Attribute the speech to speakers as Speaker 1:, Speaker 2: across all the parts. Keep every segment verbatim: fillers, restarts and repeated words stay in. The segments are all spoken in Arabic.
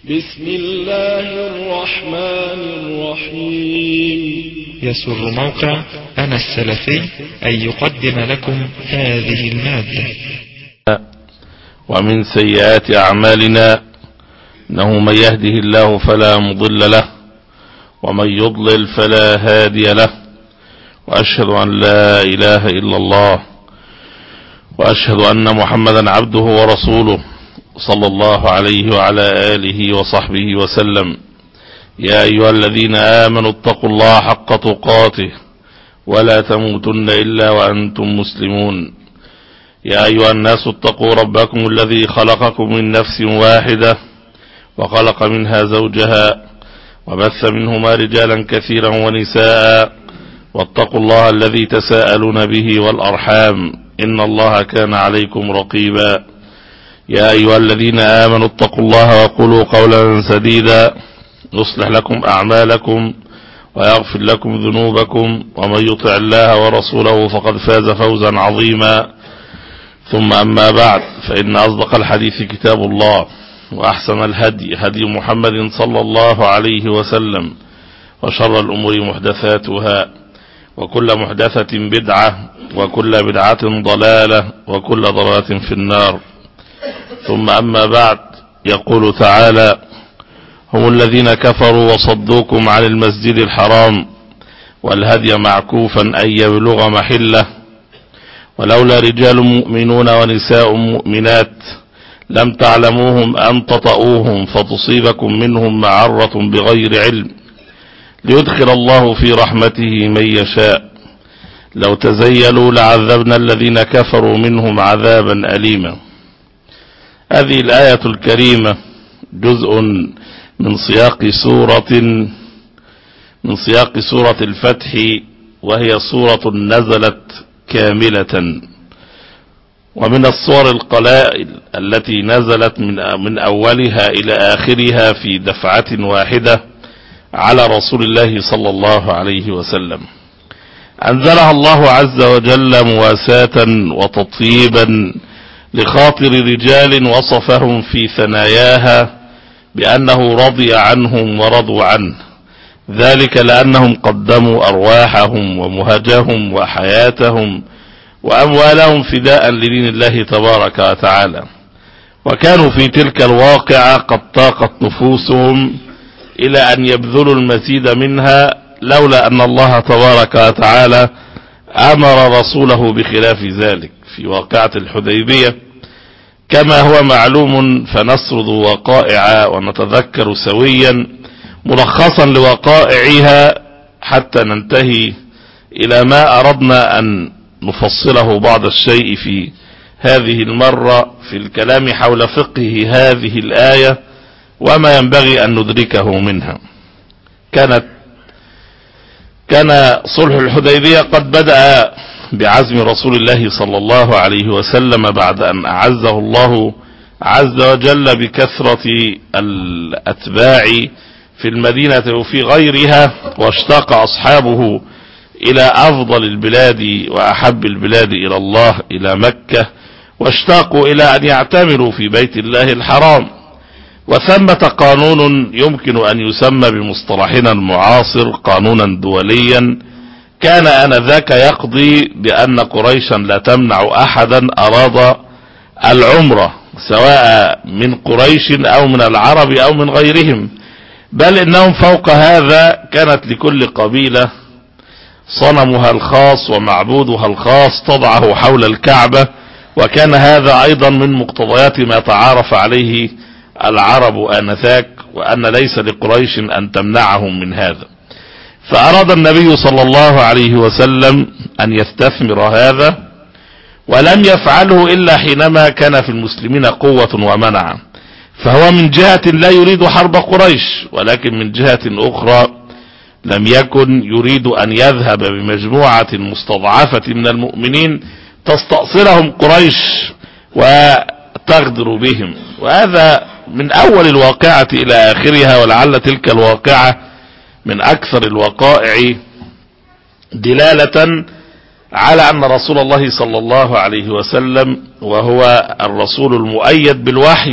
Speaker 1: بسم الله الرحمن الرحيم.
Speaker 2: يسر موقع أنا السلفي أن يقدم لكم هذه المادة.
Speaker 3: ومن سيئات أعمالنا إنه من يهده الله فلا مضل له ومن يضلل فلا هادي له، وأشهد أن لا إله إلا الله وأشهد أن محمدا عبده ورسوله صلى الله عليه وعلى آله وصحبه وسلم. يا أيها الذين آمنوا اتقوا الله حق تقاته ولا تموتن إلا وأنتم مسلمون. يا أيها الناس اتقوا ربكم الذي خلقكم من نفس واحدة وخلق منها زوجها وبث منهما رجالا كثيرا ونساء، واتقوا الله الذي تساءلون به والأرحام إن الله كان عليكم رقيبا. يا أيها الذين آمنوا اتقوا الله وقولوا قولا سديدا يصلح لكم أعمالكم ويغفر لكم ذنوبكم، ومن يطع الله ورسوله فقد فاز فوزا عظيما. ثم أما بعد، فإن أصدق الحديث كتاب الله، وأحسن الهدي هدي محمد صلى الله عليه وسلم، وشر الأمور محدثاتها، وكل محدثة بدعة، وكل بدعة ضلالة، وكل ضلالة في النار. ثم أما بعد، يقول تعالى: هم الذين كفروا وصدوكم عن المسجد الحرام والهدي معكوفا أن يبلغ محله، ولولا رجال مؤمنون ونساء مؤمنات لم تعلموهم أن تطؤوهم فتصيبكم منهم معرة بغير علم ليدخل الله في رحمته من يشاء، لو تزيلوا لعذبنا الذين كفروا منهم عذابا أليما. هذه الآية الكريمة جزء من سياق سورة من سياق سورة الفتح، وهي سورة نزلت كاملة، ومن الصور القلائل التي نزلت من من أولها إلى آخرها في دفعة واحدة على رسول الله صلى الله عليه وسلم. أنزلها الله عز وجل مواساة وتطيبا لخاطر رجال وصفهم في ثناياها بأنه رضي عنهم ورضوا عنه، ذلك لأنهم قدموا أرواحهم ومهجهم وحياتهم وأموالهم فداء لدين الله تبارك وتعالى، وكانوا في تلك الواقعة قد طاقت نفوسهم إلى أن يبذلوا المزيد منها، لولا أن الله تبارك وتعالى أمر رسوله بخلاف ذلك في واقعة الحديبية، كما هو معلوم. فنسرد وقائع ونتذكر سويا ملخصا لوقائعها حتى ننتهي إلى ما أردنا أن نفصله بعض الشيء في هذه المرة في الكلام حول فقه هذه الآية وما ينبغي أن ندركه منها. كانت كان صلح الحديبية قد بدأ بعزم رسول الله صلى الله عليه وسلم بعد أن أعزه الله عز وجل بكثرة الأتباع في المدينة وفي غيرها، واشتاق أصحابه إلى أفضل البلاد وأحب البلاد إلى الله إلى مكة، واشتاقوا إلى أن يعتمروا في بيت الله الحرام. وثمة قانون يمكن أن يسمى بمصطلحنا المعاصر قانونا دوليا كان آنذاك يقضي بأن قريشا لا تمنع أحدا أراد العمرة، سواء من قريش أو من العرب أو من غيرهم، بل إنهم فوق هذا كانت لكل قبيلة صنمها الخاص ومعبودها الخاص تضعه حول الكعبة، وكان هذا أيضا من مقتضيات ما تعارف عليه العرب آنذاك، وأن ليس لقريش أن تمنعهم من هذا. فأراد النبي صلى الله عليه وسلم أن يستثمر هذا، ولم يفعله إلا حينما كان في المسلمين قوة ومنع. فهو من جهة لا يريد حرب قريش، ولكن من جهة أخرى لم يكن يريد أن يذهب بمجموعة مستضعفة من المؤمنين تستأصلهم قريش وتغدر بهم. وهذا من أول الواقعة إلى آخرها، ولعل تلك الواقعة من أكثر الوقائع دلالة على أن رسول الله صلى الله عليه وسلم، وهو الرسول المؤيد بالوحي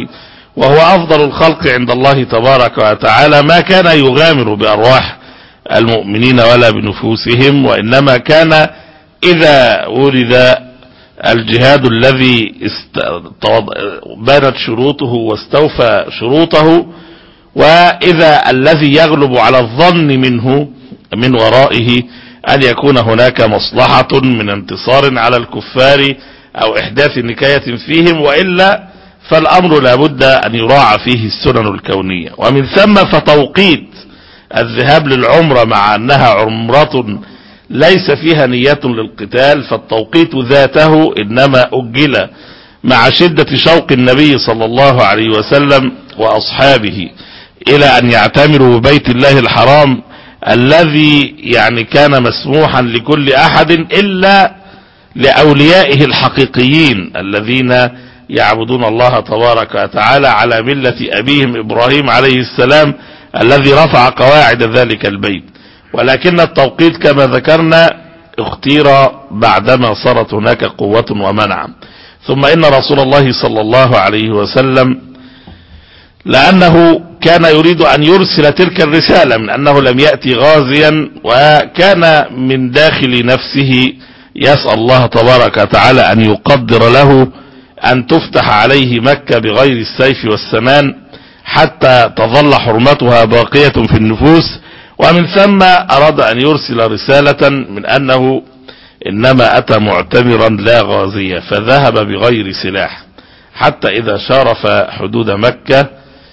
Speaker 3: وهو أفضل الخلق عند الله تبارك وتعالى، ما كان يغامر بأرواح المؤمنين ولا بنفوسهم، وإنما كان إذا ولد الجهاد الذي بانت شروطه واستوفى شروطه، وإذا الذي يغلب على الظن منه من ورائه أن يكون هناك مصلحة من انتصار على الكفار أو إحداث نكاية فيهم، وإلا فالأمر لابد أن يراعى فيه السنن الكونية. ومن ثم فتوقيت الذهاب للعمرة مع أنها عمرة ليس فيها نية للقتال، فالتوقيت ذاته إنما أجل مع شدة شوق النبي صلى الله عليه وسلم وأصحابه إلى أن يعتمروا ببيت الله الحرام الذي يعني كان مسموحا لكل أحد إلا لأوليائه الحقيقيين الذين يعبدون الله تبارك وتعالى على ملة أبيهم إبراهيم عليه السلام الذي رفع قواعد ذلك البيت. ولكن التوقيت كما ذكرنا اختير بعدما صارت هناك قوة ومنع. ثم إن رسول الله صلى الله عليه وسلم لأنه كان يريد أن يرسل تلك الرسالة من أنه لم يأتي غازيا، وكان من داخل نفسه يسأل الله تبارك وتعالى أن يقدر له أن تفتح عليه مكة بغير السيف والسنان حتى تظل حرمتها باقية في النفوس. ومن ثم أراد أن يرسل رسالة من أنه إنما أتى معتمرا لا غازيا، فذهب بغير سلاح حتى إذا شارف حدود مكة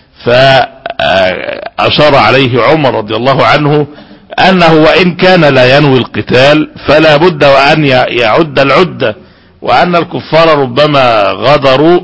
Speaker 3: فأشار عليه عمر رضي الله عنه أنه وإن كان لا ينوي القتال فلا بد وأن يعد العدة، وأن الكفار ربما غدروا.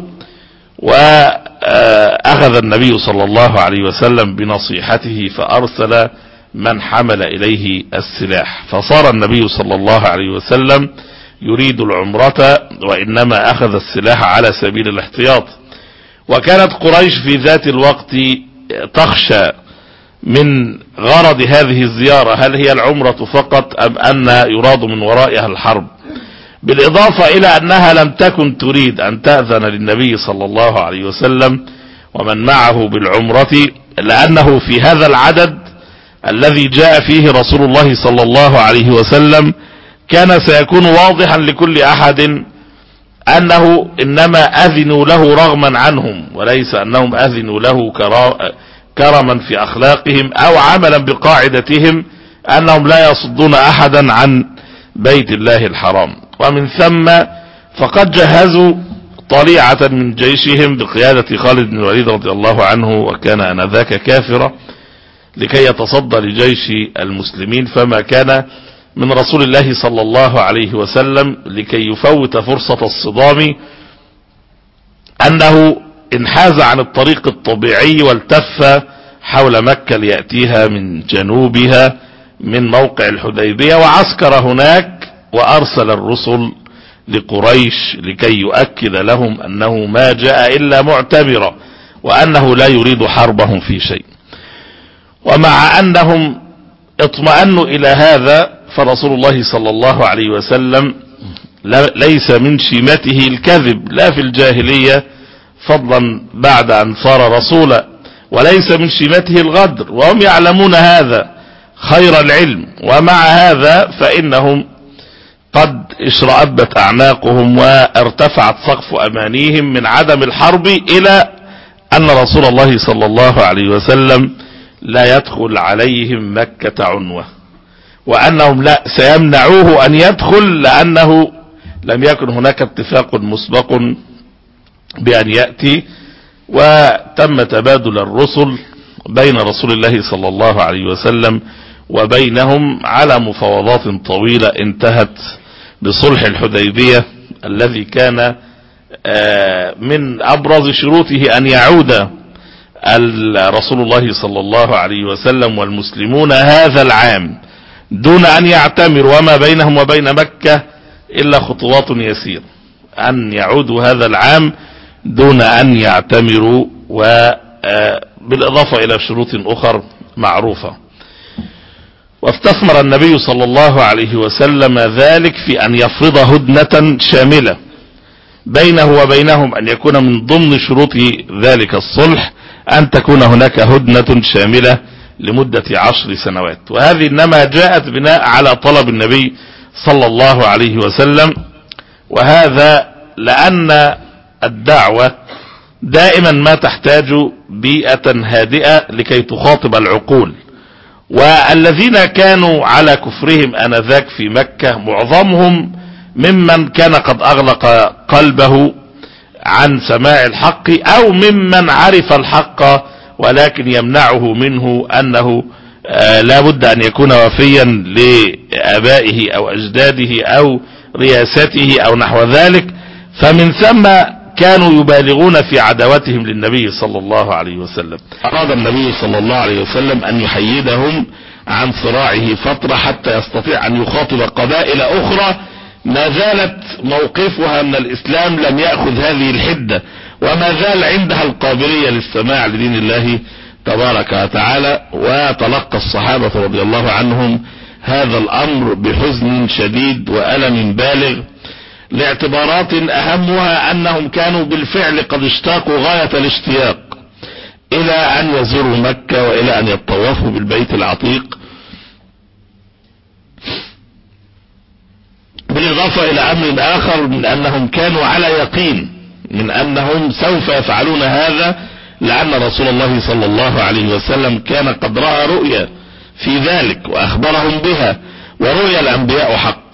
Speaker 3: وأخذ النبي صلى الله عليه وسلم بنصيحته فأرسل من حمل إليه السلاح، فصار النبي صلى الله عليه وسلم يريد العمرة وإنما أخذ السلاح على سبيل الاحتياط. وكانت قريش في ذات الوقت تخشى من غرض هذه الزيارة، هل هي العمرة فقط أم أن يراد من ورائها الحرب، بالإضافة إلى أنها لم تكن تريد أن تأذن للنبي صلى الله عليه وسلم ومن معه بالعمرة، لأنه في هذا العدد الذي جاء فيه رسول الله صلى الله عليه وسلم كان سيكون واضحا لكل أحد أنه إنما أذنوا له رغما عنهم، وليس أنهم أذنوا له كرما في أخلاقهم أو عملا بقاعدتهم أنهم لا يصدون أحدا عن بيت الله الحرام. ومن ثم فقد جهزوا طليعة من جيشهم بقيادة خالد بن الوليد رضي الله عنه، وكان آنذاك كافرا، لكي يتصدى لجيش المسلمين. فما كان من رسول الله صلى الله عليه وسلم لكي يفوت فرصة الصدام أنه انحاز عن الطريق الطبيعي والتف حول مكة ليأتيها من جنوبها من موقع الحديبية، وعسكر هناك وأرسل الرسل لقريش لكي يؤكد لهم أنه ما جاء إلا معتبرا وأنه لا يريد حربهم في شيء. ومع أنهم اطمأنوا إلى هذا فرسول الله صلى الله عليه وسلم ليس من شيمته الكذب لا في الجاهلية فضلا بعد أن صار رسولا، وليس من شيمته الغدر، وهم يعلمون هذا خير العلم. ومع هذا فإنهم قد اشرأبت أعناقهم وارتفعت سقف أمانيهم من عدم الحرب إلى أن رسول الله صلى الله عليه وسلم لا يدخل عليهم مكة عنوة، وأنهم لا سيمنعوه أن يدخل لأنه لم يكن هناك اتفاق مسبق بأن يأتي. وتم تبادل الرسل بين رسول الله صلى الله عليه وسلم وبينهم على مفاوضات طويلة انتهت بصلح الحديبية الذي كان من أبرز شروطه أن يعود رسول الله صلى الله عليه وسلم والمسلمون هذا العام دون أن يعتمر، وما بينهم وبين مكة إلا خطوات يسير، أن يعودوا هذا العام دون أن يعتمروا، وبالإضافة إلى شروط أخرى معروفة. واستثمر النبي صلى الله عليه وسلم ذلك في أن يفرض هدنة شاملة بينه وبينهم أن يكون من ضمن شروط ذلك الصلح أن تكون هناك هدنة شاملة لمدة عشر سنوات، وهذه إنما جاءت بناء على طلب النبي صلى الله عليه وسلم. وهذا لأن الدعوة دائما ما تحتاج بيئة هادئة لكي تخاطب العقول، والذين كانوا على كفرهم آنذاك في مكة معظمهم ممن كان قد أغلق قلبه عن سماع الحق، أو ممن عرف الحق ولكن يمنعه منه أنه آه لا بد أن يكون وفيا لآبائه أو أجداده أو رياسته أو نحو ذلك، فمن ثم كانوا يبالغون في عداوتهم للنبي صلى الله عليه وسلم. أراد النبي صلى الله عليه وسلم أن يحيدهم عن صراعه فترة حتى يستطيع أن يخاطب قبائل أخرى ما زالت موقفها من الإسلام لم يأخذ هذه الحدة، وما زال عندها القابلية للسماع لدين الله تبارك وتعالى. وتلقى الصحابة رضي الله عنهم هذا الأمر بحزن شديد وألم بالغ، لاعتبارات أهمها أنهم كانوا بالفعل قد اشتاقوا غاية الاشتياق إلى أن يزوروا مكة وإلى أن يطوفوا بالبيت العتيق، بالإضافة إلى أمر آخر من أنهم كانوا على يقين من أنهم سوف يفعلون هذا، لأن رسول الله صلى الله عليه وسلم كان قد رأى رؤيا في ذلك وأخبرهم بها، ورؤيا الأنبياء حق،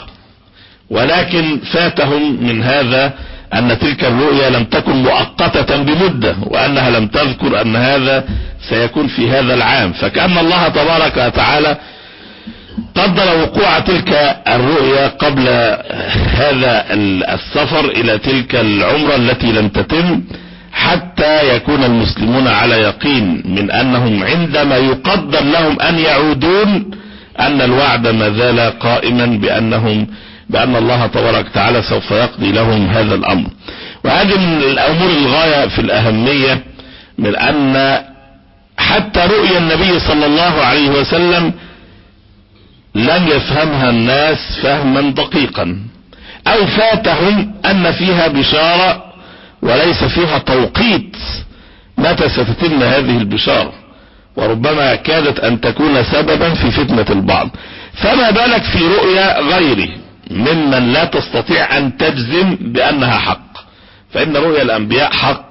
Speaker 3: ولكن فاتهم من هذا أن تلك الرؤيا لم تكن مؤقتة بمدة، وأنها لم تذكر أن هذا سيكون في هذا العام، فكأن الله تبارك وتعالى قدر وقوع تلك الرؤيا قبل هذا السفر إلى تلك العمرة التي لم تتم، حتى يكون المسلمون على يقين من أنهم عندما يقدر لهم أن يعودون أن الوعد ما زال قائما بأنهم بأن الله تبارك وتعالى سوف يقضي لهم هذا الأمر. وهذه من الأمور الغاية في الأهمية، من أن حتى رؤيا النبي صلى الله عليه وسلم لم يفهمها الناس فهما دقيقا، أو فاتهم أن فيها بشارة وليس فيها توقيت متى ستتم هذه البشارة، وربما كادت أن تكون سببا في فتنة البعض. فما بالك في رؤيا غيره ممن لا تستطيع أن تجزم بأنها حق، فإن رؤيا الأنبياء حق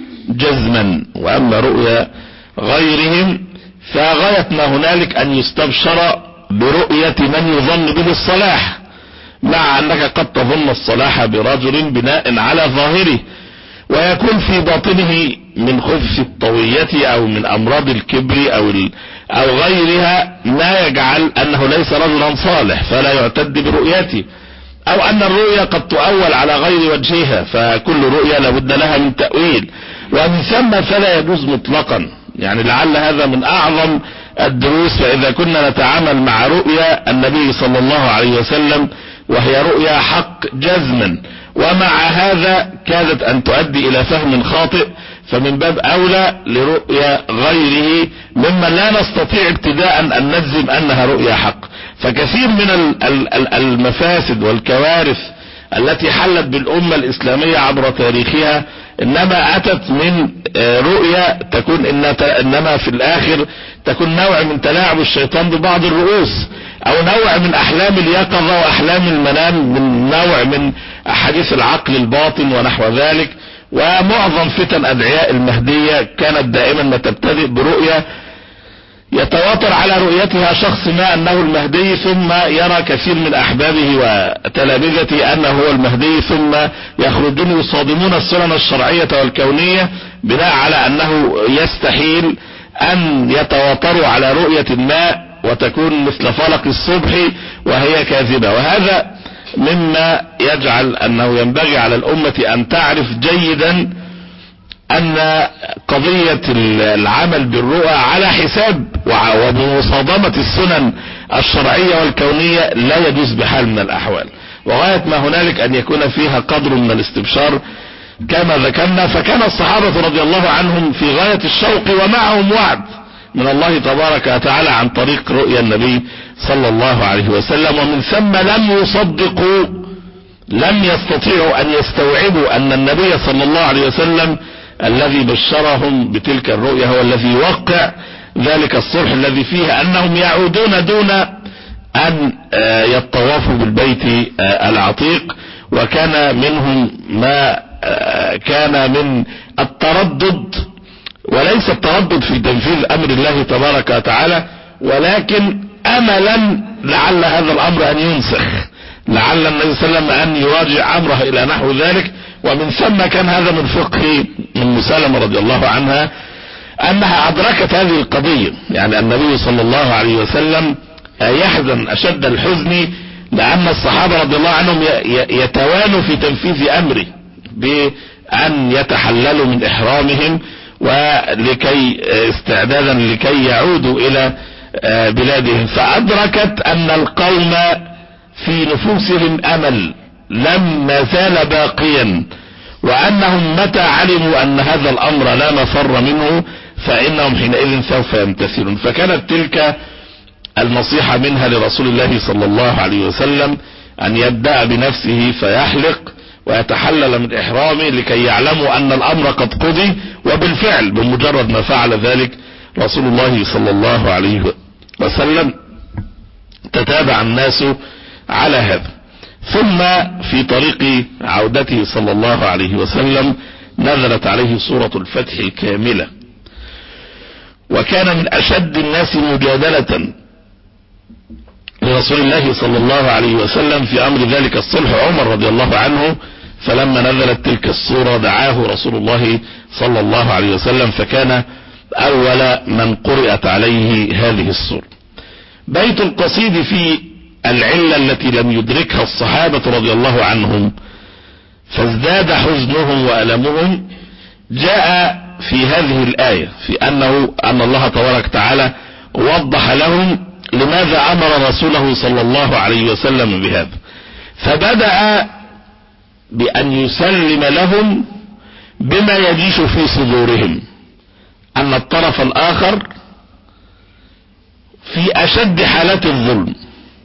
Speaker 3: جزما، وأما رؤيا غيرهم فغاية ما هنالك أن يستبشر برؤية من يظن به الصلاح، مع أنك قد تظن الصلاح برجل بناء على ظاهره، ويكون في باطنه من خبث الطوية أو من أمراض الكبر أو, أو غيرها ما يجعل أنه ليس رجلا صالح فلا يعتد برؤيته، أو أن الرؤيا قد تؤول على غير وجهها، فكل رؤيا لابد لها من تأويل، ومن ثم فلا يجوز مطلقا. يعني لعل هذا من أعظم الدروس، فإذا كنا نتعامل مع رؤيا النبي صلى الله عليه وسلم وهي رؤيا حق جزما، ومع هذا كادت أن تؤدي إلى فهم خاطئ، فمن باب أولى لرؤيا غيره ممن لا نستطيع ابتداء أن نجزم أنها رؤيا حق. فكثير من المفاسد والكوارث التي حلت بالأمة الإسلامية عبر تاريخها إنما أتت من رؤيا تكون إنما في الآخر تكون نوع من تلاعب الشيطان ببعض الرؤوس، أو نوع من أحلام اليقظة وأحلام المنام، من نوع من أحاديث العقل الباطن ونحو ذلك. ومعظم فتن أدعياء المهدية كانت دائما ما تبتدئ برؤيا يتواتر على رؤيتها شخص ما أنه المهدي، ثم يرى كثير من أحبابه وتلامذته أنه هو المهدي، ثم يخرجون يصادمون السنن الشرعية والكونية بناء على أنه يستحيل أن يتواتروا على رؤية ما وتكون مثل فلق الصبح وهي كاذبة. وهذا مما يجعل أنه ينبغي على الأمة أن تعرف جيدا أن قضية العمل بالرؤى على حساب وبمصادمة السنن الشرعية والكونية لا يجوز بحال من الأحوال، وغاية ما هنالك أن يكون فيها قدر من الاستبشار كما ذكرنا. فكان الصحابة رضي الله عنهم في غاية الشوق ومعهم وعد من الله تبارك وتعالى عن طريق رؤيا النبي صلى الله عليه وسلم، ومن ثم لم يصدقوا لم يستطيعوا ان يستوعبوا ان النبي صلى الله عليه وسلم الذي بشرهم بتلك الرؤيا هو الذي يوقع ذلك الصلح الذي فيه انهم يعودون دون ان يطوفوا بالبيت العتيق. وكان منهم ما كان من التردد، وليس التردد في تنفيذ امر الله تبارك وتعالى، ولكن املا لعل هذا الامر ان ينسخ، لعل النبي صلى الله عليه وسلم ان يراجع امره الى نحو ذلك. ومن ثم كان هذا من فقه من سلمة رضي الله عنها انها ادركت هذه القضية. يعني النبي صلى الله عليه وسلم يحزن اشد الحزن لان الصحابة رضي الله عنهم يتوانوا في تنفيذ امره بان يتحللوا من احرامهم ولكي استعدادا لكي يعودوا الى بلادهم. فادركت ان القوم في نفوسهم امل لم زال باقيا، وانهم متى علموا ان هذا الامر لا مفر منه فانهم حينئذ سوف يمتثلون. فكانت تلك النصيحة منها لرسول الله صلى الله عليه وسلم ان يبدأ بنفسه فيحلق ويتحلل من احرامه لكي يعلموا ان الامر قد قضي. وبالفعل بمجرد ما فعل ذلك رسول الله صلى الله عليه وسلم تتابع الناس على هذا. ثم في طريق عودته صلى الله عليه وسلم نزلت عليه سورة الفتح كاملة، وكان من اشد الناس مجادلة لرسول الله صلى الله عليه وسلم في امر ذلك الصلح عمر رضي الله عنه. فلما نزلت تلك السورة دعاه رسول الله صلى الله عليه وسلم فكان اول من قرأت عليه هذه السورة. بيت القصيد في العلة التي لم يدركها الصحابة رضي الله عنهم فازداد حزنهم وألمهم جاء في هذه الآية، في أنه أن الله تبارك وتعالى وضح لهم لماذا أمر رسوله صلى الله عليه وسلم بهذا. فبدأ بأن يسلم لهم بما يجيش في صدورهم، أن الطرف الآخر في أشد حالات الظلم،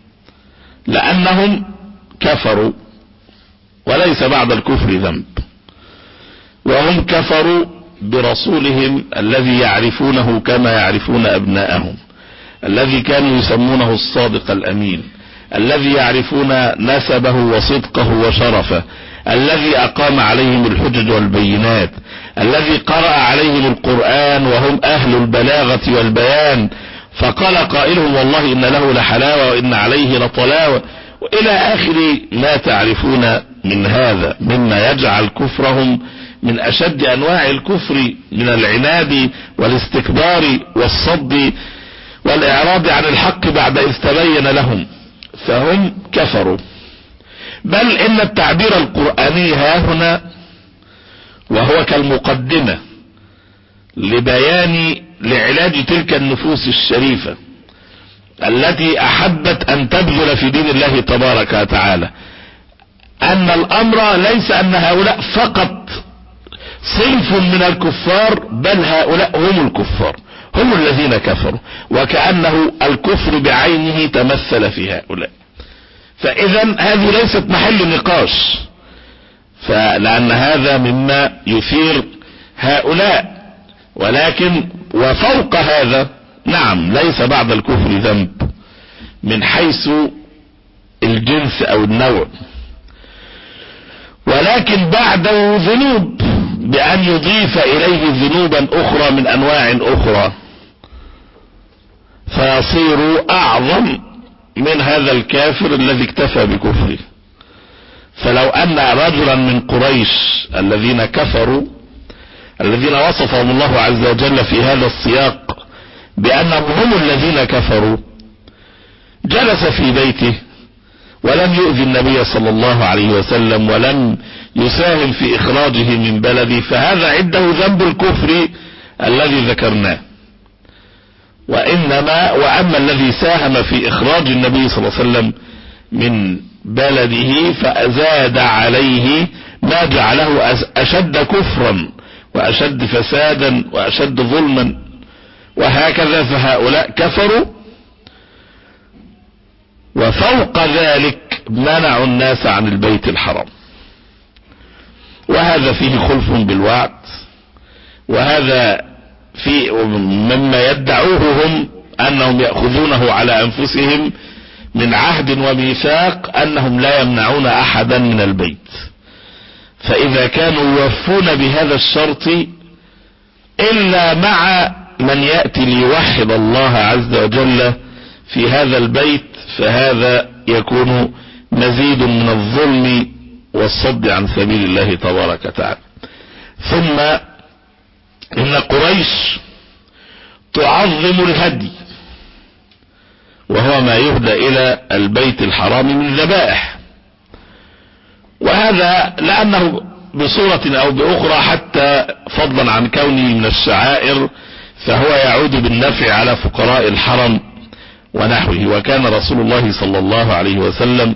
Speaker 3: لأنهم كفروا وليس بعد الكفر ذنب، وهم كفروا برسولهم الذي يعرفونه كما يعرفون أبناءهم، الذي كانوا يسمونه الصادق الأمين، الذي يعرفون نسبه وصدقه وشرفه، الذي أقام عليهم الحجج والبينات، الذي قرأ عليهم القرآن وهم أهل البلاغة والبيان، فقال قائلهم والله إن له لحلاوة وإن عليه لطلاوة، وإلى آخر ما تعرفون من هذا مما يجعل كفرهم من أشد أنواع الكفر من العناد والاستكبار والصد والإعراض عن الحق بعد إذ تبين لهم، فهم كفروا. بل إن التعبير القرآني ها هنا وهو كالمقدمة لبيان لعلاج تلك النفوس الشريفة التي أحبت أن تبذل في دين الله تبارك وتعالى، أن الأمر ليس أن هؤلاء فقط صنف من الكفار، بل هؤلاء هم الكفار، هم الذين كفروا، وكأنه الكفر بعينه تمثل في هؤلاء. فإذا هذه ليست محل نقاش، فلأن هذا مما يثير هؤلاء. ولكن وفوق هذا نعم ليس بعد الكفر ذنب من حيث الجنس او النوع، ولكن بعده ذنوب بأن يضيف إليه ذنوبا أخرى من أنواع أخرى فيصير أعظم من هذا الكافر الذي اكتفى بكفره. فلو أن رجلا من قريش الذين كفروا الذين وصفهم الله عز وجل في هذا السياق بأنهم هم الذين كفروا جلس في بيته ولم يؤذي النبي صلى الله عليه وسلم ولم يساهم في إخراجه من بلده، فهذا عنده ذنب الكفر الذي ذكرناه. وإنما وأما الذي ساهم في إخراج النبي صلى الله عليه وسلم من بلده فأزاد عليه ما جعله أشد كفرا وأشد فسادا وأشد ظلما، وهكذا فهؤلاء كفروا. وفوق ذلك منعوا الناس عن البيت الحرام، وهذا فيه خلف بالوعد، وهذا في مما يدعوه هم أنهم يأخذونه على أنفسهم من عهد وميثاق أنهم لا يمنعون أحدا من البيت. فإذا كانوا يوفون بهذا الشرط إلا مع من يأتي ليوحد الله عز وجل في هذا البيت، فهذا يكون مزيد من الظلم والصد عن سبيل الله تبارك وتعالى. ثم إن قريش تعظم الهدي، وهو ما يهدى إلى البيت الحرام من ذبائح، وهذا لأنه بصورة أو بأخرى حتى فضلا عن كونه من الشعائر فهو يعود بالنفع على فقراء الحرم ونحوه. وكان رسول الله صلى الله عليه وسلم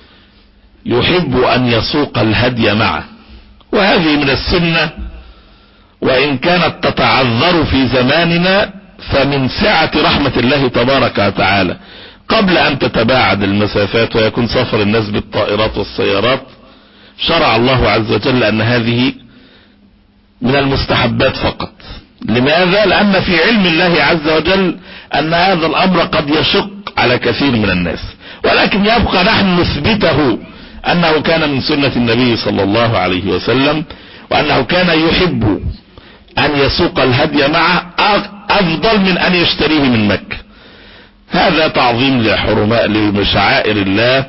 Speaker 3: يحب أن يسوق الهدي معه، وهذه من السنة، وإن كانت تتعذر في زماننا فمن سعة رحمة الله تبارك وتعالى قبل أن تتباعد المسافات ويكون سفر الناس بالطائرات والسيارات، شرع الله عز وجل أن هذه من المستحبات فقط. لماذا؟ لأن في علم الله عز وجل أن هذا الأمر قد يشق على كثير من الناس، ولكن يبقى نحن نثبته أنه كان من سنة النبي صلى الله عليه وسلم، وأنه كان يحب أن يسوق الهدي معه أفضل من أن يشتريه من مكة. هذا تعظيم لحرماء لشعائر الله،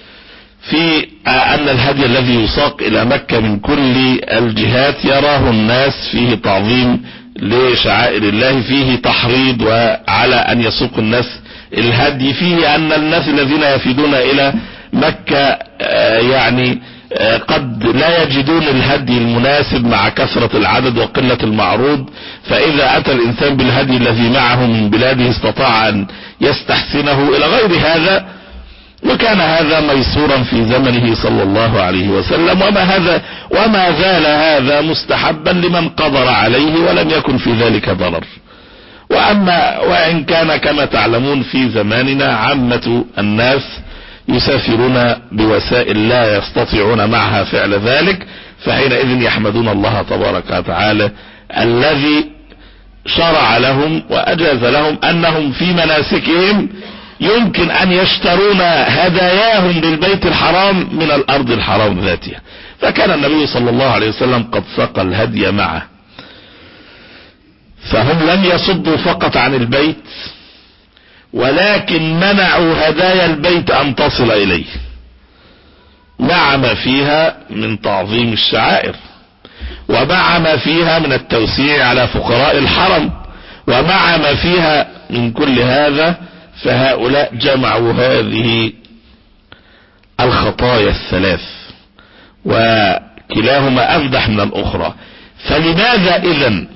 Speaker 3: في أن الهدي الذي يساق إلى مكة من كل الجهات يراه الناس فيه تعظيم لشعائر الله، فيه تحريض وعلى أن يسوق الناس الهدي، فيه أن الناس الذين يفيدون إلى مكة يعني قد لا يجدون الهدي المناسب مع كثرة العدد وقلة المعروض، فإذا أتى الإنسان بالهدي الذي معه من بلاده استطاع أن يستحسنه إلى غير هذا. وكان هذا ميسورا في زمنه صلى الله عليه وسلم، وما هذا وما زال هذا مستحبا لمن قدر عليه ولم يكن في ذلك ضرر. وأما وإن كان كما تعلمون في زماننا عامة الناس يسافرون بوسائل لا يستطيعون معها فعل ذلك، فحينئذ يحمدون الله تبارك وتعالى الذي شرع لهم وأجاز لهم أنهم في مناسكهم يمكن أن يشترون هداياهم للبيت الحرام من الأرض الحرام ذاتها. فكان النبي صلى الله عليه وسلم قد ساق الهدي معه، فهم لم يصدوا فقط عن البيت، ولكن منعوا هدايا البيت أن تصل إليه، مع ما فيها من تعظيم الشعائر، ومع ما فيها من التوسيع على فقراء الحرم، ومع ما فيها من كل هذا، فهؤلاء جمعوا هذه الخطايا الثلاث، وكلاهما أفدح من الأخرى. فلماذا إذن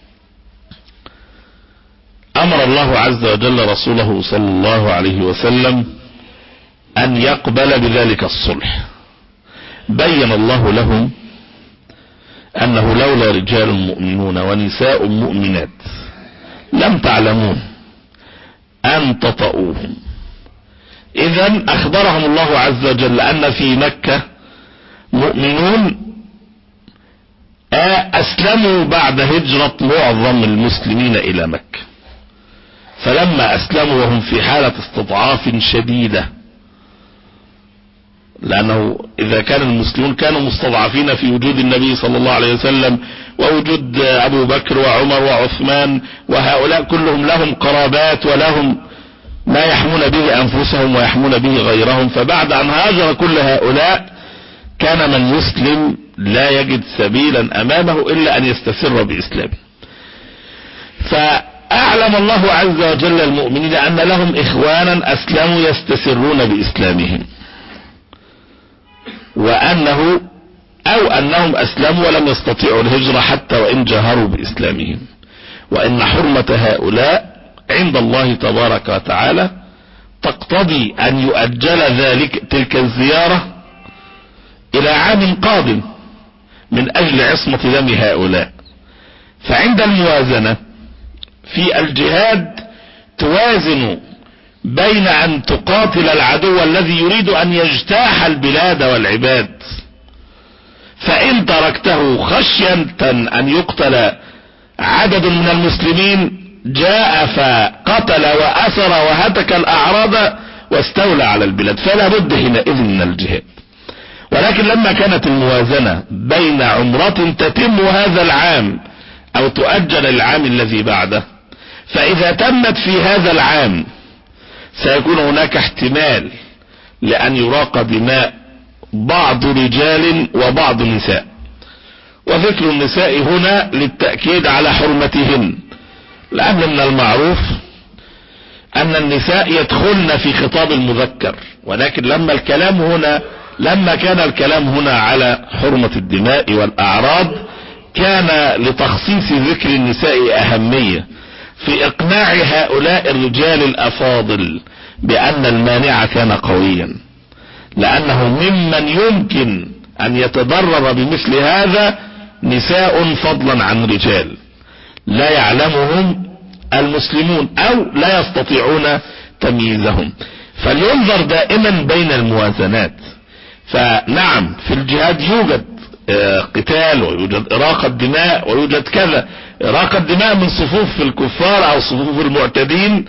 Speaker 3: أمر الله عز وجل رسوله صلى الله عليه وسلم أن يقبل بذلك الصلح؟ بين الله لهم أنه لولا رجال مؤمنون ونساء مؤمنات لم تعلمون أن تطؤوهم. إذن أخبرهم الله عز وجل أن في مكة مؤمنون أسلموا بعد هجرة معظم المسلمين إلى مكة، فلما أسلموا وهم في حالة استضعاف شديدة، لأنه إذا كان المسلمون كانوا مستضعفين في وجود النبي صلى الله عليه وسلم ووجود أبو بكر وعمر وعثمان، وهؤلاء كلهم لهم قرابات ولهم ما يحمون به أنفسهم ويحمون به غيرهم، فبعد أن هاجر كل هؤلاء كان من يسلم لا يجد سبيلا أمامه إلا أن يستسر بإسلامه. فأعلم الله عز وجل المؤمنين أن لهم إخوانا أسلموا يستسرون بإسلامهم، وأنه أو أنهم أسلموا ولم يستطيعوا الهجرة حتى وإن جاهروا بإسلامهم، وإن حرمة هؤلاء عند الله تبارك وتعالى تقتضي أن يؤجل ذلك تلك الزيارة إلى عام قادم من أجل عصمة دم هؤلاء. فعند الموازنة في الجهاد توازن بين ان تقاتل العدو الذي يريد ان يجتاح البلاد والعباد، فان تركته خشية ان يقتل عدد من المسلمين جاء فقتل واسر وهتك الاعراض واستولى على البلاد، فلا بد حينئذ من الجهاد. ولكن لما كانت الموازنة بين عمرة تتم هذا العام او تؤجل العام الذي بعده، فاذا تمت في هذا العام سيكون هناك احتمال لان يراق دماء بعض رجال وبعض نساء، وذكر النساء هنا للتأكيد على حرمتهن، لأن من المعروف أن النساء يدخلن في خطاب المذكر، ولكن لما الكلام هنا لما كان الكلام هنا على حرمة الدماء والأعراض كان لتخصيص ذكر النساء أهمية في إقناع هؤلاء الرجال الأفاضل بأن المانع كان قويا، لأنه ممن يمكن أن يتضرر بمثل هذا نساء فضلا عن رجال لا يعلمهم المسلمون أو لا يستطيعون تمييزهم. فلينظر دائما بين الموازنات. فنعم في الجهاد يوجد قتال ويوجد إراقة دماء ويوجد كذا، إراقة دماء من صفوف الكفار أو صفوف المعتدين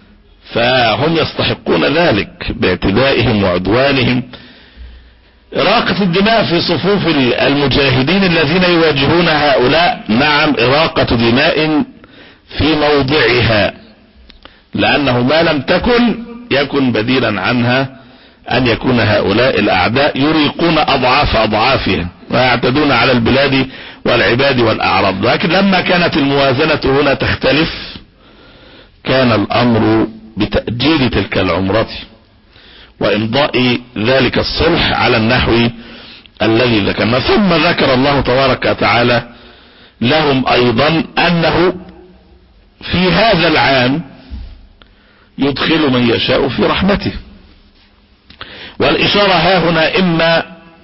Speaker 3: فهم يستحقون ذلك باعتدائهم وعدوانهم. إراقة الدماء في صفوف المجاهدين الذين يواجهون هؤلاء نعم إراقة دماء في موضعها، لأنه ما لم تكن يكن بديلا عنها أن يكون هؤلاء الأعداء يريقون أضعاف أضعافها ويعتدون على البلاد والعباد والأعراض. لكن لما كانت الموازنة هنا تختلف كان الأمر بتأجيل تلك العمرة وإمضاء ذلك الصلح على النحو الذي ذكرنا. ثم ذكر الله تبارك وتعالى لهم أيضا أنه في هذا العام يدخل من يشاء في رحمته، والإشارة ها هنا إما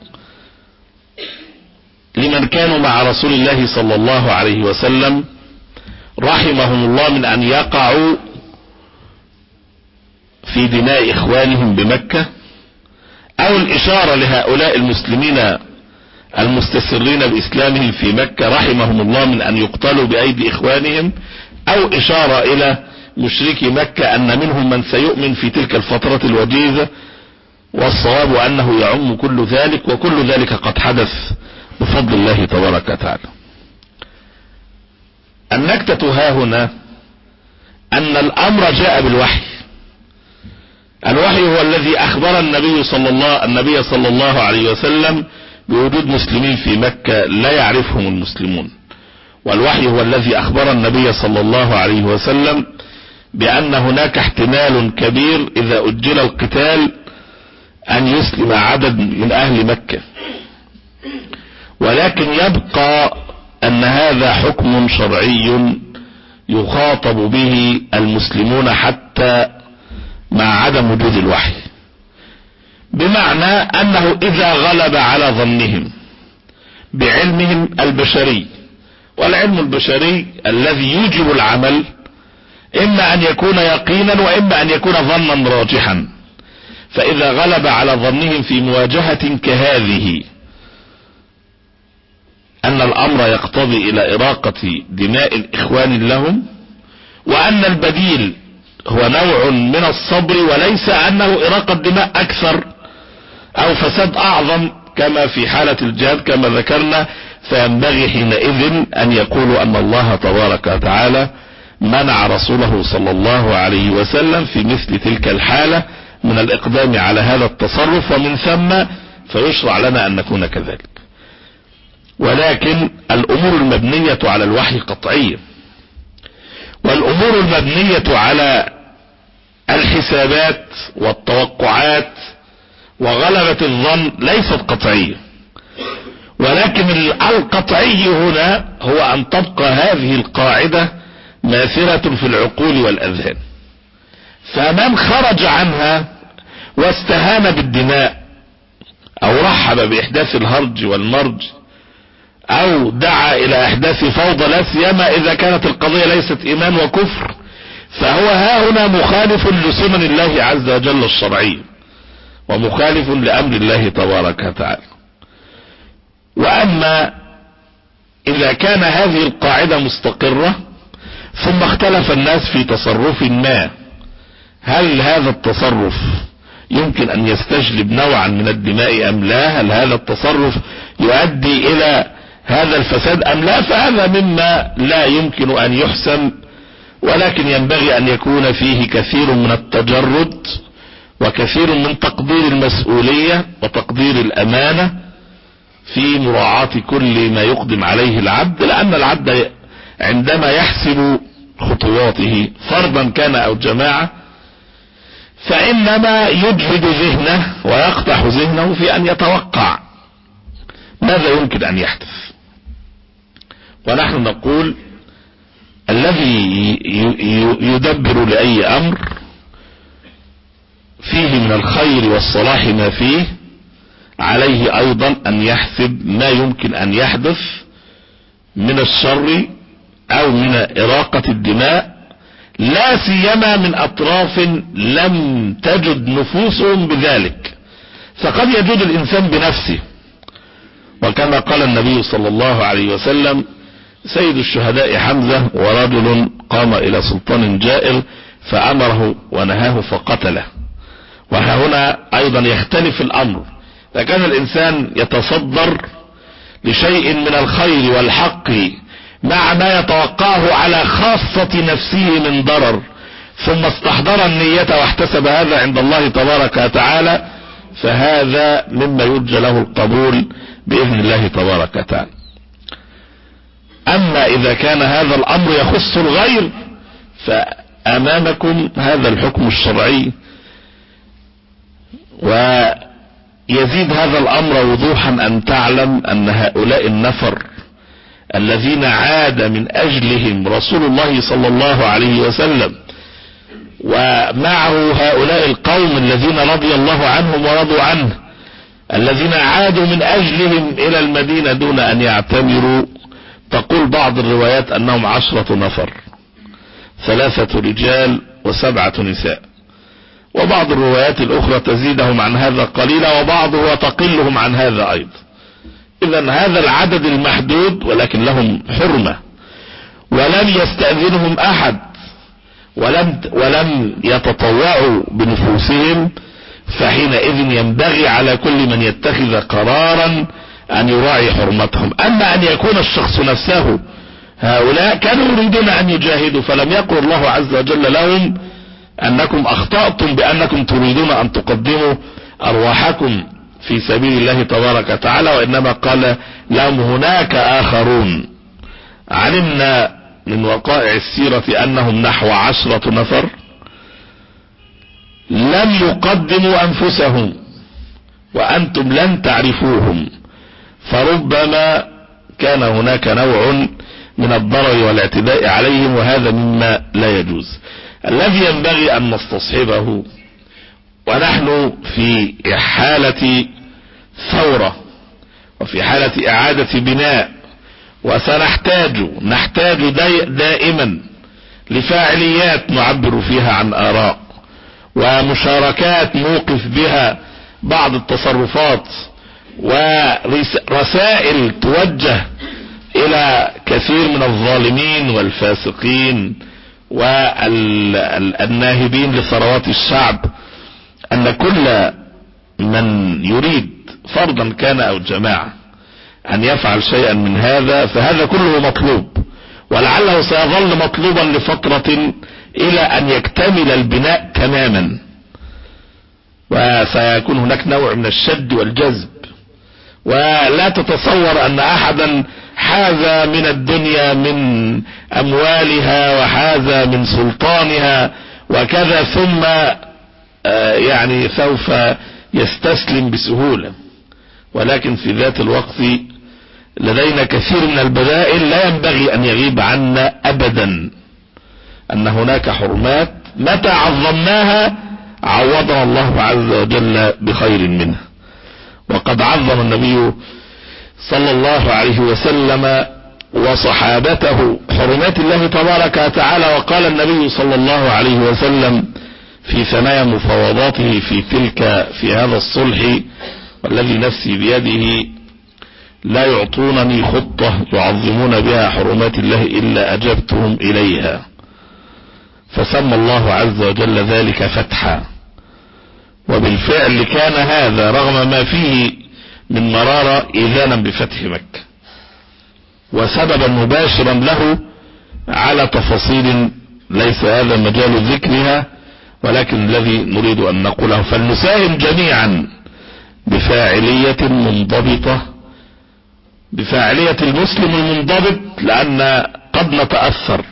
Speaker 3: لمن كانوا مع رسول الله صلى الله عليه وسلم رحمهم الله من أن يقعوا في دماء إخوانهم بمكة، أو الإشارة لهؤلاء المسلمين المستسرين بإسلامهم في مكة رحمهم الله من أن يقتلوا بأيدي إخوانهم، أو إشارة إلى مشركي مكة أن منهم من سيؤمن في تلك الفترة الوجيزة، والصواب أنه يعم كل ذلك، وكل ذلك قد حدث بفضل الله تبارك وتعالى. النكتة ها هنا أن الأمر جاء بالوحي. الوحي هو الذي أخبر النبي صلى الله النبي صلى الله عليه وسلم بوجود مسلمين في مكة لا يعرفهم المسلمون، والوحي هو الذي أخبر النبي صلى الله عليه وسلم بأن هناك احتمال كبير إذا أجل القتال أن يسلم عدد من أهل مكة، ولكن يبقى أن هذا حكم شرعي يخاطب به المسلمون حتى مع عدم وجود الوحي، بمعنى أنه إذا غلب على ظنهم بعلمهم البشري، والعلم البشري الذي يوجب العمل إما أن يكون يقينا وإما أن يكون ظنا راجحا، فإذا غلب على ظنهم في مواجهة كهذه أن الأمر يقتضي إلى إراقة دماء الإخوان لهم، وأن البديل هو نوع من الصبر وليس أنه إراقة دماء أكثر أو فساد أعظم كما في حالة الجهاد كما ذكرنا، فينبغي حينئذ أن يقولوا أن الله تبارك وتعالى منع رسوله صلى الله عليه وسلم في مثل تلك الحالة من الإقدام على هذا التصرف، ومن ثم فيشرع لنا أن نكون كذلك. ولكن الأمور المبنية على الوحي قطعية، والأمور المبنية على الحسابات والتوقعات وغلبة الظن ليست قطعية، ولكن القطعي هنا هو أن تبقى هذه القاعدة ماثرة في العقول والأذهان. فمن خرج عنها واستهان بالدماء أو رحب بإحداث الهرج والمرج أو دعا إلى إحداث فوضى، لا سيما إذا كانت القضية ليست إيمان وكفر، فهو ها هنا مخالف لسنن الله عز وجل الشرعية، ومخالف لأمر الله تبارك وتعالى. وأما إذا كان هذه القاعدة مستقرة ثم اختلف الناس في تصرف ما، هل هذا التصرف يمكن أن يستجلب نوعا من الدماء أم لا؟ هل هذا التصرف يؤدي إلى هذا الفساد أم لا؟ فهذا مما لا يمكن أن يحسم، ولكن ينبغي أن يكون فيه كثير من التجرد وكثير من تقدير المسؤولية وتقدير الأمانة في مراعاة كل ما يقدم عليه العبد، لأن العبد عندما يحسب خطواته فردا كان أو جماعة فإنما يجهد ذهنه ويقطع ذهنه في أن يتوقع ماذا يمكن أن يحدث. ونحن نقول الذي يدبر لأي أمر فيه من الخير والصلاح ما فيه، عليه أيضا أن يحسب ما يمكن أن يحدث من الشر أو من إراقة الدماء، لا سيما من أطراف لم تجد نفوسهم بذلك، فقد يجود الإنسان بنفسه. وكما قال النبي صلى الله عليه وسلم: سيد الشهداء حمزة ورجل قام إلى سلطان جائر فأمره ونهاه فقتله. وهنا أيضا يختلف الأمر، إذا كان الإنسان يتصدر لشيء من الخير والحق مع ما يتوقعه على خاصة نفسه من ضرر، ثم استحضر النية واحتسب هذا عند الله تبارك وتعالى، فهذا مما يرجى له القبول بإذن الله تبارك وتعالى. أما إذا كان هذا الأمر يخص الغير فأمامكم هذا الحكم الشرعي. ويزيد هذا الأمر وضوحا أن تعلم أن هؤلاء النفر الذين عاد من أجلهم رسول الله صلى الله عليه وسلم، ومعه هؤلاء القوم الذين رضي الله عنهم ورضوا عنه، الذين عادوا من أجلهم إلى المدينة دون أن يعتمروا، تقول بعض الروايات أنهم عشرة نفر، ثلاثة رجال وسبعة نساء، وبعض الروايات الأخرى تزيدهم عن هذا قليلا، وبعضها وتقلهم عن هذا أيضا. إذن هذا العدد المحدود ولكن لهم حرمة، ولم يستأذنهم أحد، ولم, ولم يتطوعوا بنفوسهم، فحينئذ ينبغي على كل من يتخذ قرارا أن يراعي حرمتهم. أما أن يكون الشخص نفسه، هؤلاء كانوا يريدون أن يجاهدوا فلم يقل الله عز وجل لهم أنكم أخطأتم بأنكم تريدون أن تقدموا أرواحكم في سبيل الله تبارك وتعالى، وإنما قال لهم هناك آخرون. علمنا من وقائع السيرة أنهم نحو عشرة نفر لم يقدموا أنفسهم، وأنتم لن تعرفوهم، فربما كان هناك نوع من الضرر والاعتداء عليهم، وهذا مما لا يجوز. الذي ينبغي أن نستصحبه، ونحن في حالة ثورة وفي حالة إعادة بناء، وسنحتاج نحتاج دائما لفاعليات نعبر فيها عن آراء، ومشاركات نوقف بها بعض التصرفات، ورسائل توجه إلى كثير من الظالمين والفاسقين والناهبين لثروات الشعب، أن كل من يريد فردا كان أو جماعة أن يفعل شيئا من هذا فهذا كله مطلوب، ولعله سيظل مطلوبا لفترة إلى أن يكتمل البناء تماما، وسيكون هناك نوع من الشد والجذب. ولا تتصور أن أحدا حاز من الدنيا من أموالها وحاز من سلطانها وكذا ثم يعني سوف يستسلم بسهولة، ولكن في ذات الوقت لدينا كثير من البدائل لا ينبغي أن يغيب عنا أبدا، أن هناك حرمات متى عظمناها عوضنا الله عز وجل بخير منها. وقد عظم النبي صلى الله عليه وسلم وصحابته حرمات الله تبارك وتعالى. وقال النبي صلى الله عليه وسلم في ثنايا مفاوضاته في تلك في هذا الصلح: والذي نفسي بيده لا يعطونني خطة يعظمون بها حرمات الله إلا أجبتهم إليها. فسمى الله عز وجل ذلك فتحا، وبالفعل كان هذا رغم ما فيه من مرارة إذانا بفتح مكة، وسببا مباشرا له على تفاصيل ليس هذا مجال ذكرها، ولكن الذي نريد أن نقوله: فلنساهم جميعا بفاعلية منضبطة، بفاعلية المسلم المنضبط، لأن قد نتأثر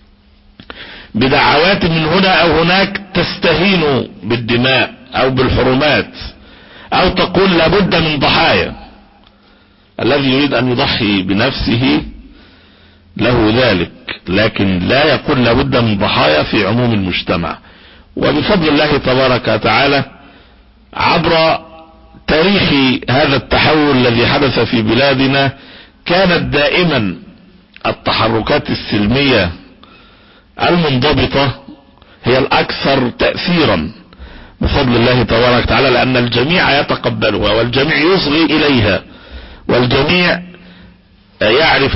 Speaker 3: بدعوات من هنا أو هناك تستهين بالدماء أو بالحرمات، أو تقول لابد من ضحايا. الذي يريد أن يضحي بنفسه له ذلك، لكن لا يقول لابد من ضحايا في عموم المجتمع. وبفضل الله تبارك وتعالى عبر تاريخ هذا التحول الذي حدث في بلادنا كانت دائما التحركات السلمية المنضبطة هي الأكثر تأثيرا بفضل الله تبارك وتعالى، لأن الجميع يتقبلها والجميع يصغي إليها والجميع يعرف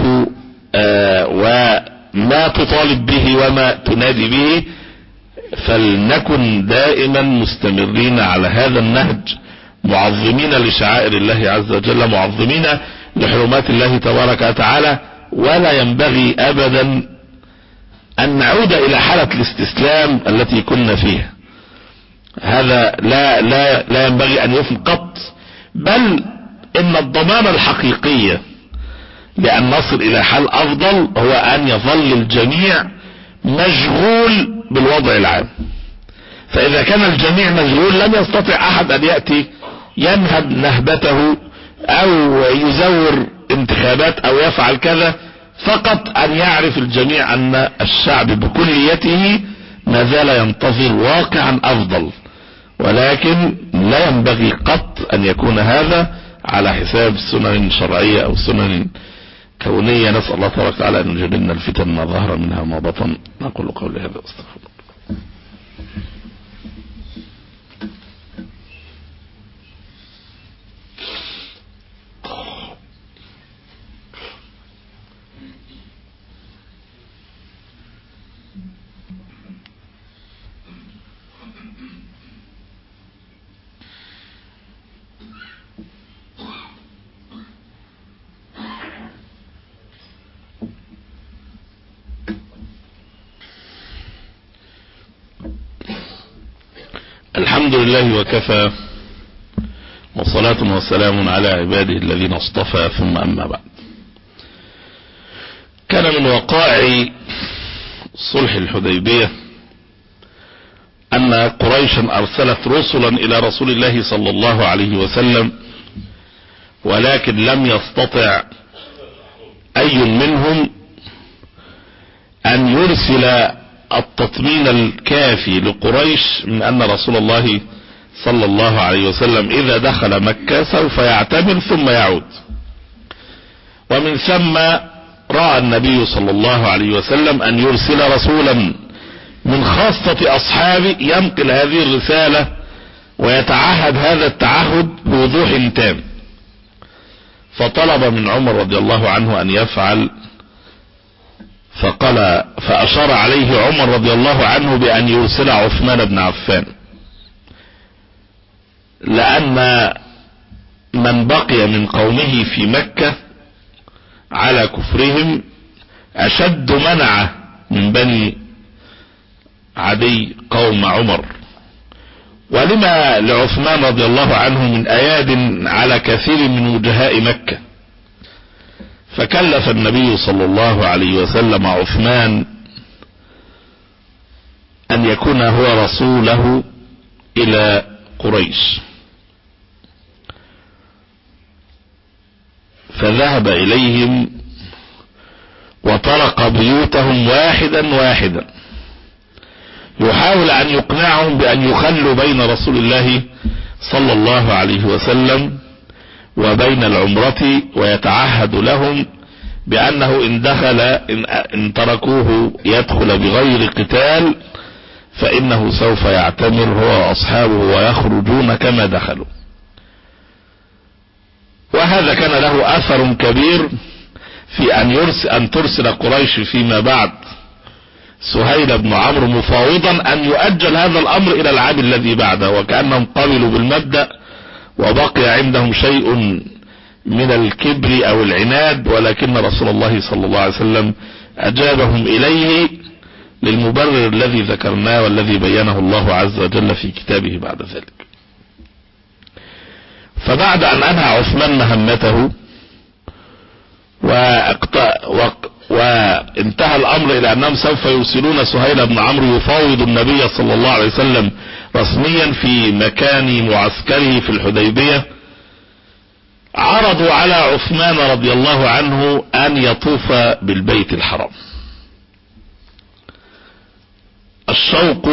Speaker 3: وما تطالب به وما تنادي به. فلنكن دائما مستمرين على هذا النهج، معظمين لشعائر الله عز وجل، معظمين لحرمات الله تبارك وتعالى. ولا ينبغي أبدا أن نعود إلى حالة الاستسلام التي كنا فيها. هذا لا لا لا ينبغي أن يفهم قط، بل إن الضمان الحقيقية لأن نصل إلى حال أفضل هو أن يظل الجميع مشغول بالوضع العام. فإذا كان الجميع مشغول لن يستطيع أحد أن يأتي ينهب نهبته أو يزور انتخابات أو يفعل كذا. فقط أن يعرف الجميع أن الشعب بكليته ما زال ينتظر واقعا أفضل، ولكن لا ينبغي قط أن يكون هذا على حساب سنن شرعية أو سنن كونية. نسأل الله تبارك وتعالى أن يجنبنا الفتن ما ظهر منها وما بطن. نقول قولي هذا واستغفر الله. الحمد لله وكفى، وصلاة وسلام على عباده الذين اصطفى، ثم أما بعد. كان من وقائع صلح الحديبية أن قريشا أرسلت رسلا إلى رسول الله صلى الله عليه وسلم، ولكن لم يستطع أي منهم أن يرسل التطمين الكافي لقريش من أن رسول الله صلى الله عليه وسلم إذا دخل مكة سوف يعتمر ثم يعود. ومن ثم رأى النبي صلى الله عليه وسلم أن يرسل رسولا من خاصة أصحابه ينقل هذه الرسالة ويتعهد هذا التعهد بوضوح تام. فطلب من عمر رضي الله عنه أن يفعل، فقال فأشار عليه عمر رضي الله عنه بأن يرسل عثمان بن عفان، لأن من بقي من قومه في مكة على كفرهم أشد منعه من بني عدي قوم عمر. ولما لعثمان رضي الله عنه من أياد على كثير من وجهاء مكة، فكلف النبي صلى الله عليه وسلم عثمان أن يكون هو رسوله إلى قريش. فذهب إليهم وطرق بيوتهم واحدا واحدا يحاول أن يقنعهم بأن يخلوا بين رسول الله صلى الله عليه وسلم وبين العمرة، ويتعهد لهم بأنه إن دخل إن, إن تركوه يدخل بغير قتال فإنه سوف يعتمر هو وأصحابه ويخرجون كما دخلوا. وهذا كان له أثر كبير في أن يرسل أن ترسل قريش فيما بعد سهيل بن عمرو مفاوضا أن يؤجل هذا الأمر إلى العام الذي بعده، وكأنهم قبلوا بالمبدأ وبقي عندهم شيء من الكبر أو العناد، ولكن رسول الله صلى الله عليه وسلم أجابهم إليه للمبرر الذي ذكرناه والذي بينه الله عز وجل في كتابه بعد ذلك. فبعد أن أنهى عثمان مهمته وانتهى الأمر إلى أنهم سوف يرسلون سهيل بن عمرو يفاوض النبي صلى الله عليه وسلم رسميا في مكان معسكره في الحديبية، عرضوا على عثمان رضي الله عنه أن يطوف بالبيت الحرام. الشوق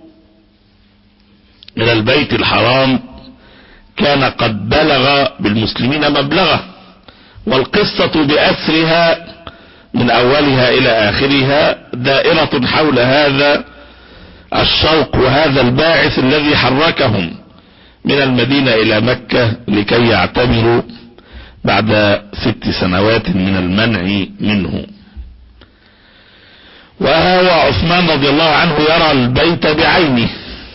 Speaker 3: إلى البيت الحرام كان قد بلغ بالمسلمين مبلغه، والقصة بأسرها من أولها إلى آخرها دائرة حول هذا الشوق وهذا الباعث الذي حركهم من المدينة إلى مكة لكي يعتمروا بعد ست سنوات من المنع منه. وهو عثمان رضي الله عنه يرى البيت بعينه،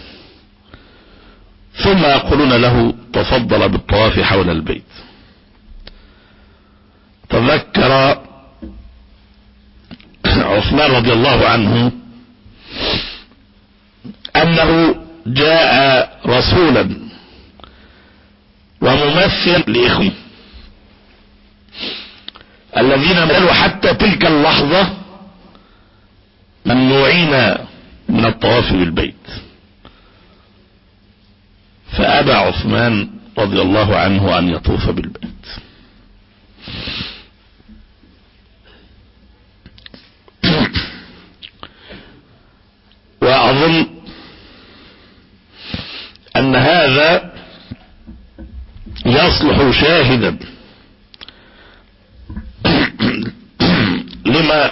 Speaker 3: ثم يقولون له تفضل بالطواف حول البيت. تذكر عثمان رضي الله عنه أنه جاء رسولا وممثل لإخوه الذين قالوا حتى تلك اللحظة ممنوعين من الطواف بالبيت، فأبى عثمان رضي الله عنه أن يطوف بالبيت. وأظن أن هذا يصلح شاهدا لما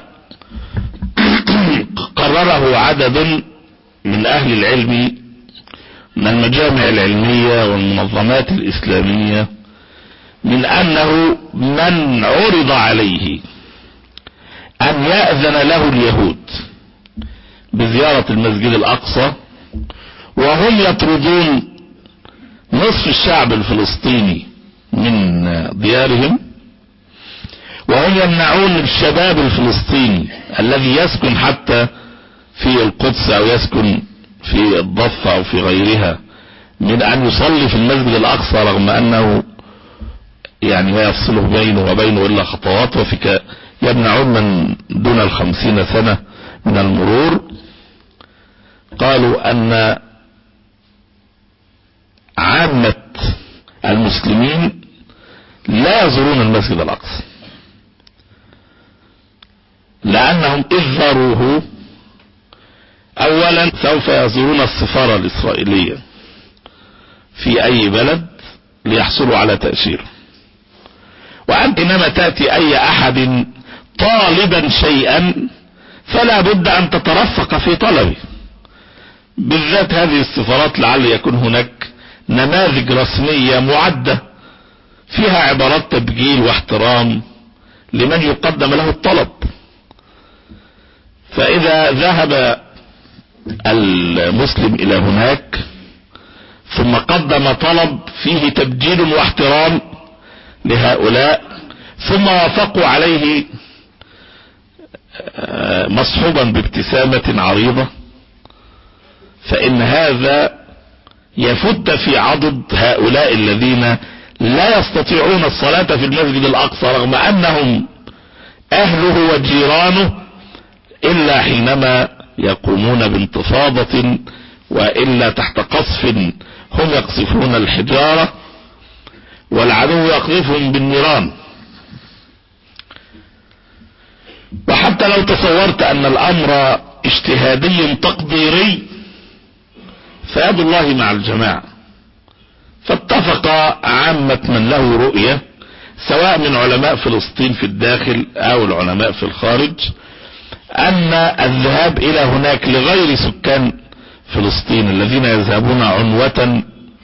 Speaker 3: قرره عدد من أهل العلم من المجامع العلمية والمنظمات الإسلامية، من أنه من عرض عليه أن يأذن له اليهود بزيارة المسجد الأقصى وهم يطردون نصف الشعب الفلسطيني من ديارهم، وهم يمنعون الشباب الفلسطيني الذي يسكن حتى في القدس أو يسكن في الضفة أو في غيرها من أن يصلي في المسجد الأقصى، رغم أنه يعني ما يفصله بينه وبينه إلا خطوات، وفي يمنعون من دون الخمسين سنة من المرور. قالوا أن عامة المسلمين لا يزورون المسجد الأقصى، لأنهم إذ زاروه أولا سوف يزورون السفارة الإسرائيلية في أي بلد ليحصلوا على تأشيرة، وأنت إنما تأتي أي أحد طالبا شيئا فلا بد أن تترفق في طلبه، بالذات هذه السفارات لعل يكون هناك نماذج رسمية معدة فيها عبارات تبجيل واحترام لمن يقدم له الطلب. فإذا ذهب المسلم إلى هناك ثم قدم طلب فيه تبجيل واحترام لهؤلاء ثم وافقوا عليه مصحوبا بابتسامة عريضة، فإن هذا يفت في عضد هؤلاء الذين لا يستطيعون الصلاة في المسجد الأقصى رغم أنهم أهله وجيرانه إلا حينما يقومون بانتفاضة، وإلا تحت قصف هم يقصفون الحجارة والعدو يقذفهم بالنيران. وحتى لو تصورت أن الأمر اجتهادي تقديري فيد الله مع الجماعة، فاتفق عامة من له رؤية سواء من علماء فلسطين في الداخل او العلماء في الخارج، ان الذهاب الى هناك لغير سكان فلسطين الذين يذهبون عنوة،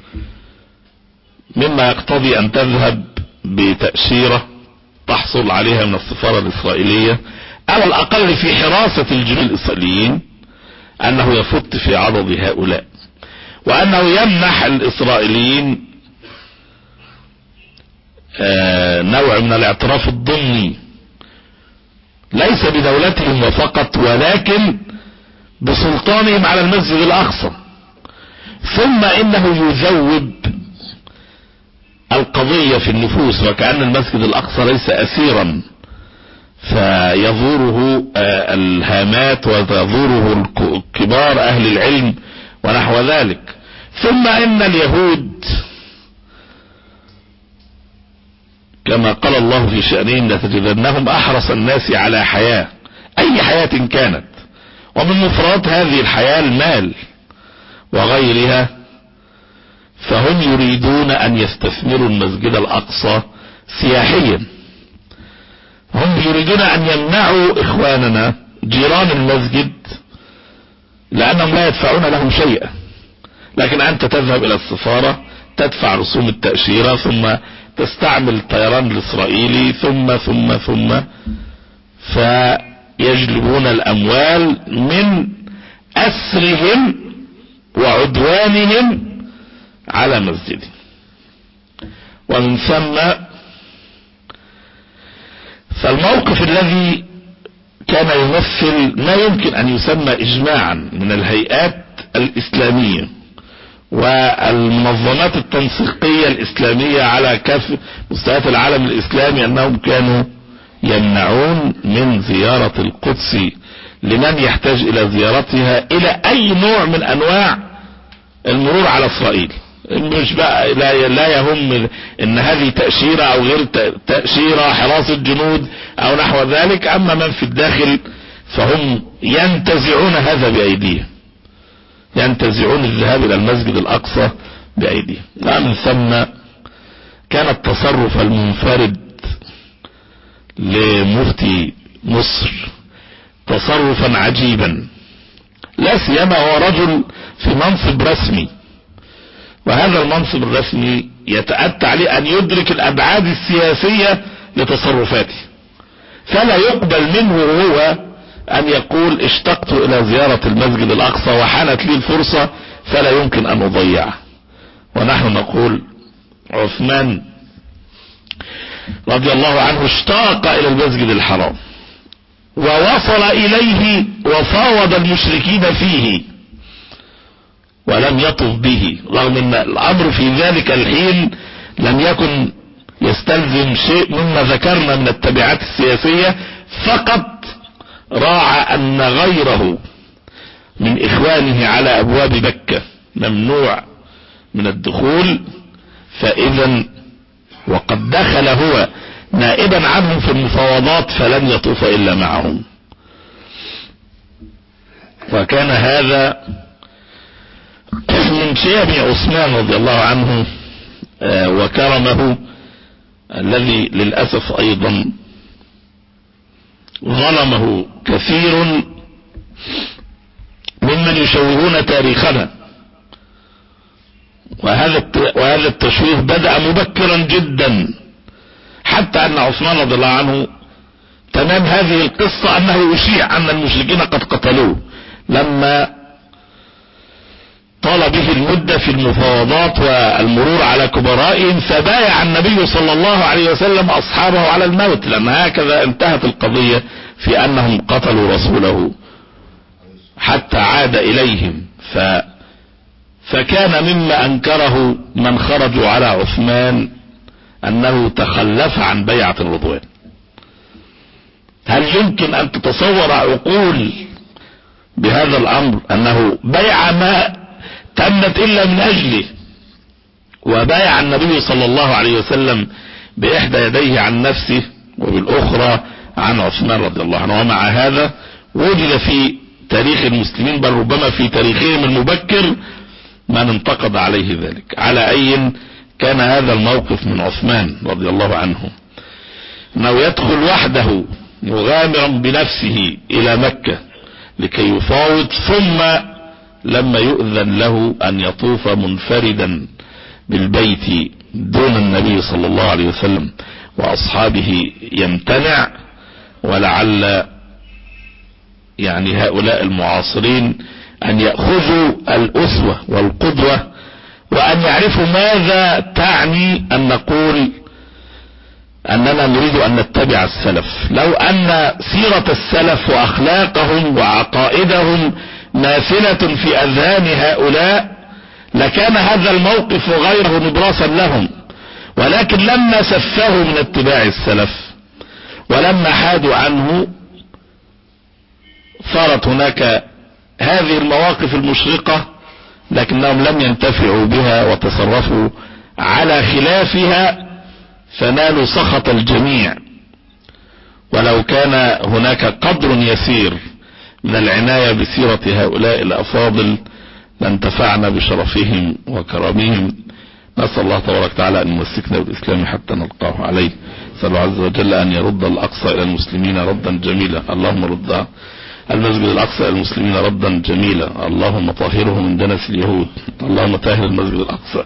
Speaker 3: مما يقتضي ان تذهب بتأشيرة تحصل عليها من السفارة الاسرائيلية، على الاقل في حراسة الجنود الاسرائيليين، انه يفت في عرض هؤلاء، وانه يمنح الاسرائيليين آه نوع من الاعتراف الضمني، ليس بدولتهم وفقط ولكن بسلطانهم على المسجد الاقصى. ثم انه يذوب القضية في النفوس، وكأن المسجد الاقصى ليس اسيرا فيزوره آه الهامات ويزوره كبار اهل العلم ونحو ذلك. ثم ان اليهود كما قال الله في شأنهم لتجدنهم احرص الناس على حياة، اي حياة كانت، ومن مفردات هذه الحياة المال وغيرها، فهم يريدون ان يستثمروا المسجد الاقصى سياحيا. هم يريدون ان يمنعوا اخواننا جيران المسجد لانهم لا يدفعون لهم شيئا، لكن انت تذهب الى السفارة تدفع رسوم التأشيرة، ثم تستعمل الطيران الاسرائيلي، ثم ثم ثم فيجلبون الاموال من اسرهم وعدوانهم على مسجدهم. ومن ثم فالموقف الذي كان يمثل ما يمكن ان يسمى اجماعا من الهيئات الاسلامية والمنظمات التنسيقية الاسلامية على كافة مستويات العالم الاسلامي، انهم كانوا يمنعون من زيارة القدس لمن يحتاج الى زيارتها الى اي نوع من انواع المرور على اسرائيل. مش بقى لا, لا يهم ان هذه تأشيرة او غير تأشيرة، حراسة جنود او نحو ذلك. اما من في الداخل فهم ينتزعون هذا بايديهم، ينتزعون الذهاب الى المسجد الاقصى بايديهم. ومن ثم كان التصرف المنفرد لمفتي مصر تصرفا عجيبا، لا سيما هو رجل في منصب رسمي، وهذا المنصب الرسمي يتأتى عليه ان يدرك الابعاد السياسية لتصرفاته، فلا يقبل منه هو ان يقول اشتقت الى زيارة المسجد الاقصى وحانت لي الفرصة فلا يمكن ان اضيعها. ونحن نقول عثمان رضي الله عنه اشتاق الى المسجد الحرام ووصل اليه وفاوض المشركين فيه ولم يطف به، رغم ان الامر في ذلك الحين لم يكن يستلزم شيء مما ذكرنا من التبعات السياسية، فقط راعى ان غيره من اخوانه على ابواب مكة ممنوع من الدخول، فاذا وقد دخل هو نائبا عنهم في المفاوضات فلن يطوف الا معهم. وكان هذا من شيم عثمان رضي الله عنه وكرمه، الذي للأسف ايضا ظلمه كثير ممن يشوهون تاريخنا. وهذا وهذا التشويه بدأ مبكرا جدا، حتى ان عثمان رضي الله عنه تمام هذه القصة انه يشيع ان المشركين قد قتلوه، لما طال به المدة في المفاوضات والمرور على كبرائهم، فبايع النبي صلى الله عليه وسلم اصحابه على الموت، لان هكذا انتهت القضية في انهم قتلوا رسوله حتى عاد اليهم. ف فكان مما انكره من خرجوا على عثمان انه تخلف عن بيعة الرضوان. هل يمكن ان تتصور عقول بهذا الامر انه بيع ما تمت الا من اجله، وبايع النبي صلى الله عليه وسلم باحدى يديه عن نفسه وبالاخرى عن عثمان رضي الله عنه. ومع هذا وجد في تاريخ المسلمين بل ربما في تاريخهم المبكر من انتقد عليه ذلك. على اي كان هذا الموقف من عثمان رضي الله عنه. انه يدخل وحده مغامرا بنفسه الى مكة لكي يفاوض، ثم لما يؤذن له ان يطوف منفردا بالبيت دون النبي صلى الله عليه وسلم واصحابه يمتنع. ولعل يعني هؤلاء المعاصرين ان يأخذوا الاسوة والقدوة وان يعرفوا ماذا تعني ان نقول اننا نريد ان نتبع السلف. لو ان سيرة السلف واخلاقهم وعقائدهم نافلة في اذهان هؤلاء لكان هذا الموقف غيره نبراسا لهم، ولكن لما سفهوا من اتباع السلف ولما حادوا عنه صارت هناك هذه المواقف المشرقة، لكنهم لم ينتفعوا بها وتصرفوا على خلافها فنالوا سخط الجميع. ولو كان هناك قدر يسير من العناية بسيرة هؤلاء الأفاضل لانتفعنا بشرفهم وكرمهم. نسأل الله تبارك وتعالى أن يمسكنا بالإسلام حتى نلقاه عليه. نسأل الله عز وجل أن يرد الأقصى إلى المسلمين ردا جميلا. اللهم رد المسجد الأقصى إلى المسلمين ردا جميلا. اللهم طهره من دنس اليهود. اللهم طهر المسجد الأقصى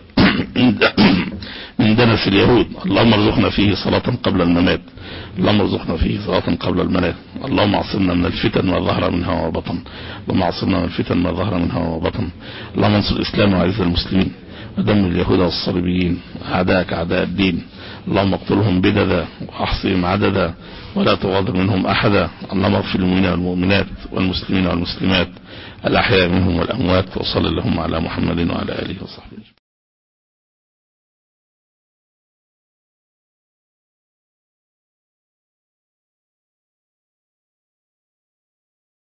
Speaker 3: من دنس اليهود. اللهم ارزقنا فيه صلاة قبل الممات. اللهم ارزقنا فيه صلاة قبل الممات. اللهم اعصمنا من الفتن ما ظهر منها وبطن. اللهم اعصمنا من الفتن ما ظهر منها وبطن. اللهم انصر الإسلام وعز المسلمين ودمر اليهود والصليبيين أعداءك أعداء الدين. اللهم اقتلهم بددا واحصهم عددا ولا تغادر منهم أحدا. اللهم اغفر للمؤمنين والمؤمنات والمسلمين والمسلمات الأحياء منهم والأموات. وصل اللهم على محمد وعلى آله وصحبه.